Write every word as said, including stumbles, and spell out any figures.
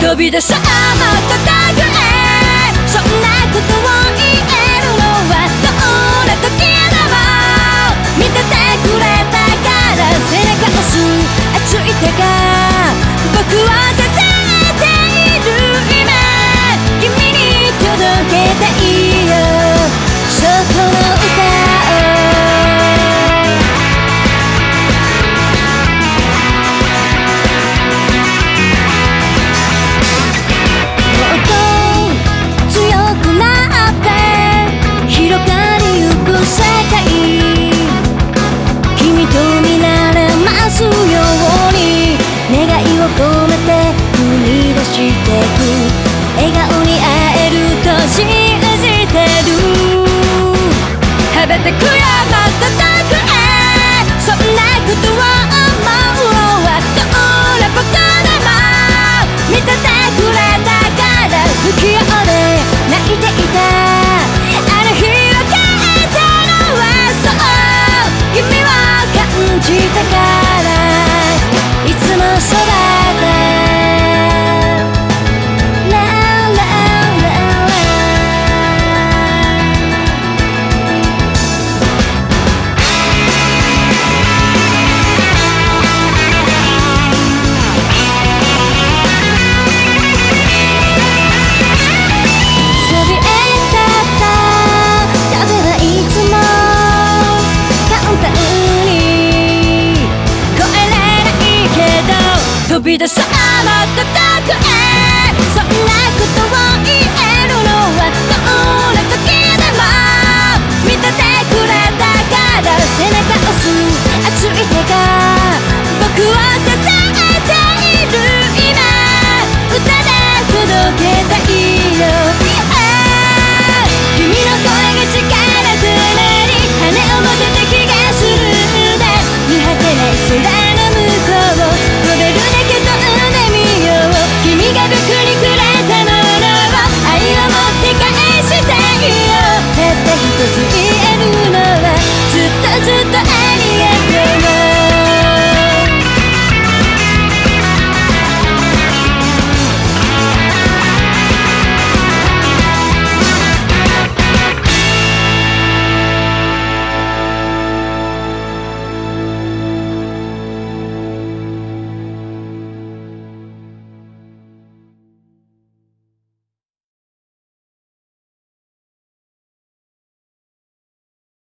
飛び出そうもっと遠くへ、そんなことを言えるのはどんな時でも見ててくれたから背中押す熱い手が僕を支えている今君に届けたいよそこの歌を笑顔に会えると信じてる羽ばたくよもっと遠くへそんなことを思うのはどんな僕でも見ててくれたから不器用で泣いていたあの日を変えたのはそう君を感じたからいつもそばで飛び出そうもっと遠くへそんなことを言えるのはどんな時でも見ててくれたから背中押す熱い手が僕を支え